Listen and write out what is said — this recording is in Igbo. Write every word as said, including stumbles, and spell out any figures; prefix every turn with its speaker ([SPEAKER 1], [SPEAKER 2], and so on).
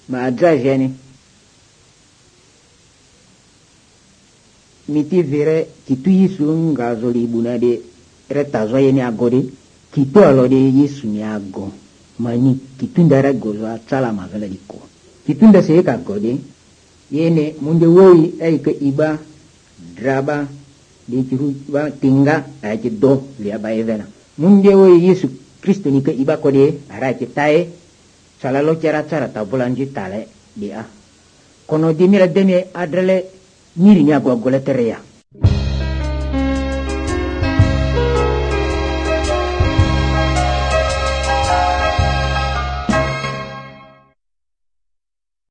[SPEAKER 1] ma adza jeni miti vere kitu Yesu ngazo libuna de retazo yeni agode kitu alode Yesu ni ago mani kitu ndara gozo atala magala liko kitu nda se ka gode yene munde woi ay ka iba draba de kiru ba tinga ay ki do li aba evena munde woi Yesu Kristo ni ka iba kode ara ki tae salalo cara cara tabulanji tale dia kono dimira demi adrele miri nya go goleterea